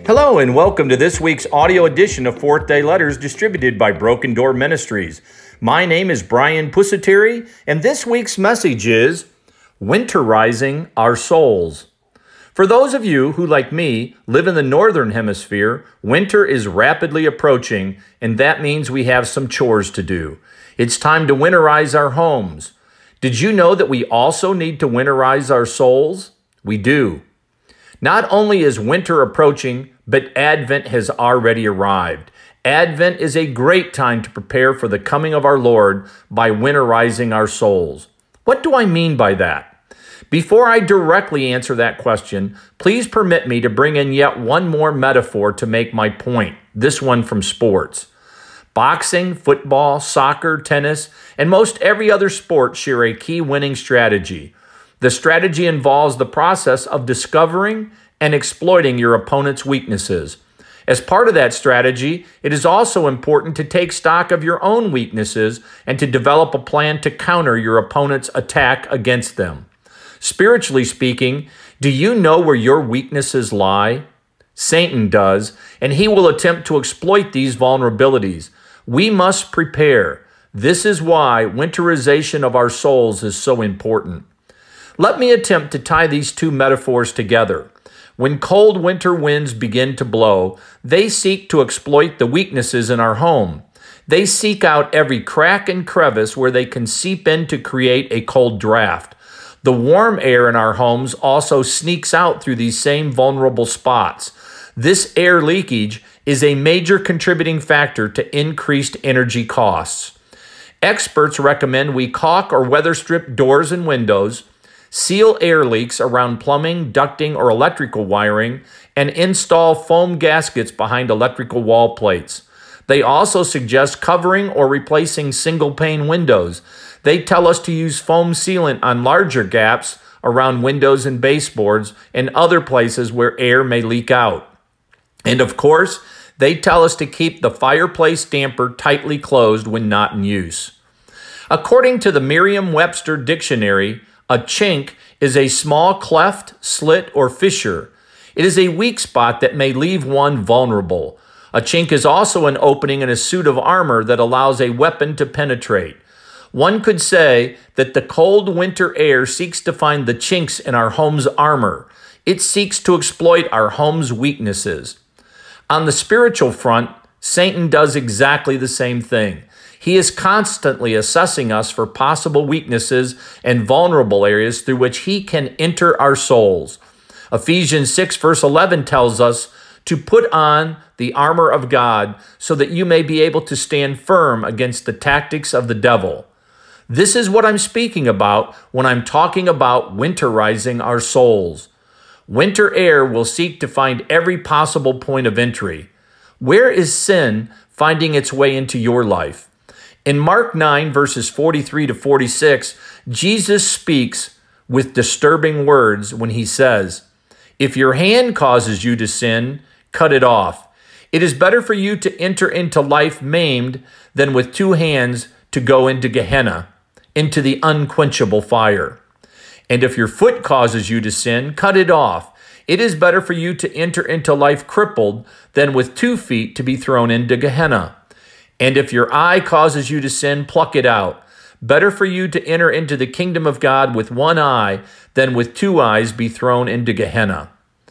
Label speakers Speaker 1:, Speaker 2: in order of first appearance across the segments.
Speaker 1: Hello and welcome to this week's audio edition of Fourth Day Letters distributed by Broken Door Ministries. My name is Brian Pusateri, and this week's message is Winterizing Our Souls. For those of you who, like me, live in the Northern Hemisphere, winter is rapidly approaching, and that means we have some chores to do. It's time to winterize our homes. Did you know that we also need to winterize our souls? We do. Not only is winter approaching, but Advent has already arrived. Advent is a great time to prepare for the coming of our Lord by winterizing our souls. What do I mean by that? Before I directly answer that question, please permit me to bring in yet one more metaphor to make my point, this one from sports. Boxing, football, soccer, tennis, and most every other sport share a key winning strategy. The strategy involves the process of discovering and exploiting your opponent's weaknesses. As part of that strategy, it is also important to take stock of your own weaknesses and to develop a plan to counter your opponent's attack against them. Spiritually speaking, do you know where your weaknesses lie? Satan does, and he will attempt to exploit these vulnerabilities. We must prepare. This is why winterization of our souls is so important. Let me attempt to tie these two metaphors together. When cold winter winds begin to blow, they seek to exploit the weaknesses in our home. They seek out every crack and crevice where they can seep in to create a cold draft. The warm air in our homes also sneaks out through these same vulnerable spots. This air leakage is a major contributing factor to increased energy costs. Experts recommend we caulk or weather strip doors and windows, seal air leaks around plumbing, ducting, or electrical wiring, and install foam gaskets behind electrical wall plates. They also suggest covering or replacing single-pane windows. They tell us to use foam sealant on larger gaps around windows and baseboards and other places where air may leak out. And of course, they tell us to keep the fireplace damper tightly closed when not in use. According to the Merriam-Webster Dictionary, a chink is a small cleft, slit, or fissure. It is a weak spot that may leave one vulnerable. A chink is also an opening in a suit of armor that allows a weapon to penetrate. One could say that the cold winter air seeks to find the chinks in our home's armor. It seeks to exploit our home's weaknesses. On the spiritual front, Satan does exactly the same thing. He is constantly assessing us for possible weaknesses and vulnerable areas through which he can enter our souls. Ephesians 6 verse 11 tells us to put on the armor of God so that you may be able to stand firm against the tactics of the devil. This is what I'm speaking about when I'm talking about winterizing our souls. Winter air will seek to find every possible point of entry. Where is sin finding its way into your life? In Mark 9, verses 43 to 46, Jesus speaks with disturbing words when he says, "If your hand causes you to sin, cut it off. It is better for you to enter into life maimed than with two hands to go into Gehenna, into the unquenchable fire. And if your foot causes you to sin, cut it off. It is better for you to enter into life crippled than with 2 feet to be thrown into Gehenna. And if your eye causes you to sin, pluck it out. Better for you to enter into the kingdom of God with one eye than with 2 eyes be thrown into Gehenna."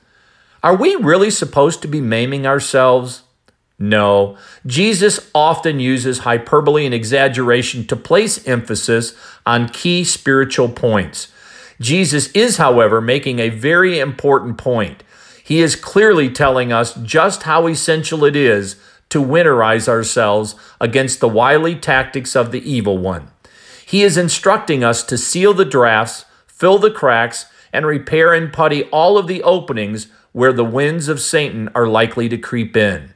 Speaker 1: Are we really supposed to be maiming ourselves? No. Jesus often uses hyperbole and exaggeration to place emphasis on key spiritual points. Jesus is, however, making a very important point. He is clearly telling us just how essential it is to winterize ourselves against the wily tactics of the evil one. He is instructing us to seal the drafts, fill the cracks, and repair and putty all of the openings where the winds of Satan are likely to creep in.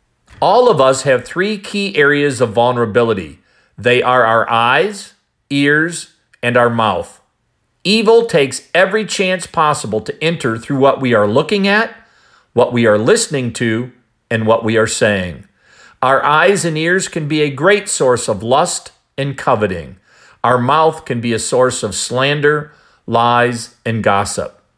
Speaker 1: All of us have 3 key areas of vulnerability. They are our eyes, ears, and our mouth. Evil takes every chance possible to enter through what we are looking at, what we are listening to, and what we are saying. Our eyes and ears can be a great source of lust and coveting. Our mouth can be a source of slander, lies, and gossip.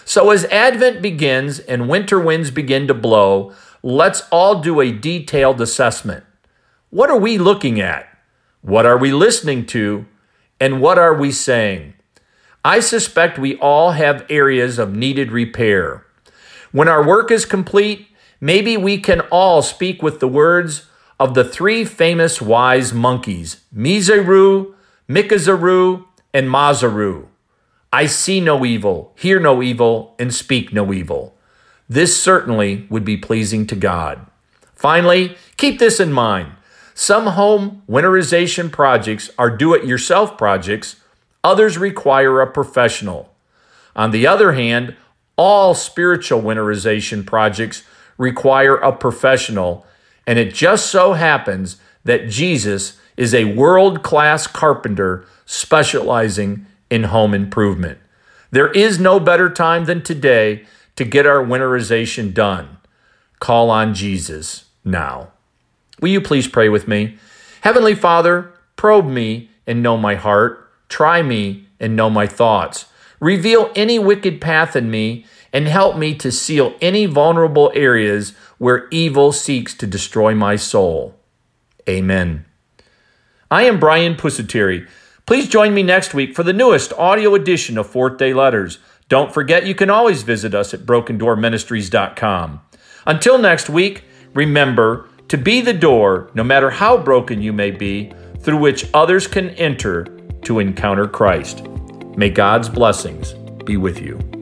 Speaker 1: So as Advent begins and winter winds begin to blow, let's all do a detailed assessment. What are we looking at? What are we listening to? And what are we saying? I suspect we all have areas of needed repair. When our work is complete, maybe we can all speak with the words of the three famous wise monkeys, Miseru, Mikazaru, and Mazaru. I see no evil, hear no evil, and speak no evil. This certainly would be pleasing to God. Finally, keep this in mind. Some home winterization projects are do-it-yourself projects. Others require a professional. On the other hand, all spiritual winterization projects require a professional, and it just so happens that Jesus is a world-class carpenter specializing in home improvement. There is no better time than today to get our winterization done. Call on Jesus now. Will you please pray with me? Heavenly Father, probe me and know my heart. Try me and know my thoughts. Reveal any wicked path in me and help me to seal any vulnerable areas where evil seeks to destroy my soul. Amen. I am Brian Pusateri. Please join me next week for the newest audio edition of Fourth Day Letters. Don't forget you can always visit us at brokendoorministries.com. Until next week, remember to be the door, no matter how broken you may be, through which others can enter to encounter Christ. May God's blessings be with you.